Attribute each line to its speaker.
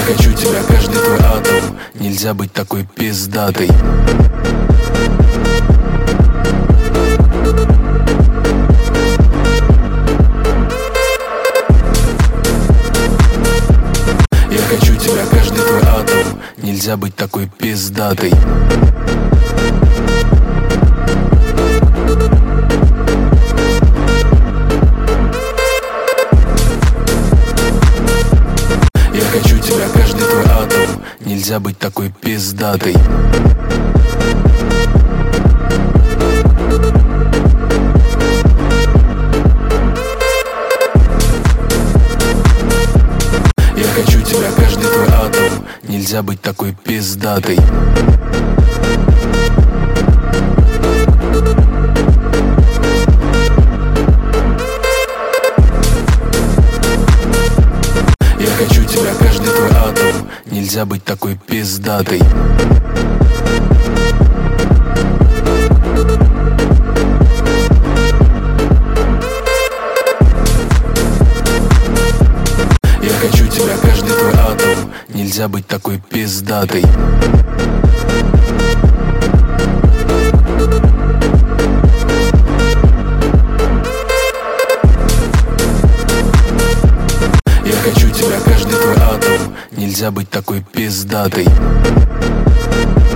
Speaker 1: хочу тебя, каждый твой атом. Нельзя быть такой пиздатой. Я хочу тебя, каждый твой атом. Нельзя быть такой пиздатой. Я хочу тебя, каждый твой атом. Нельзя быть такой пиздатой. Я хочу тебя, каждый твой атом. Нельзя быть такой пиздатой. Я хочу тебя, каждый твой атом. Нельзя быть такой пиздатой. Я хочу тебя, каждый твой атом. Нельзя быть такой пиздатой. Я хочу тебя, каждый твой атом. Нельзя быть такой пиздатой.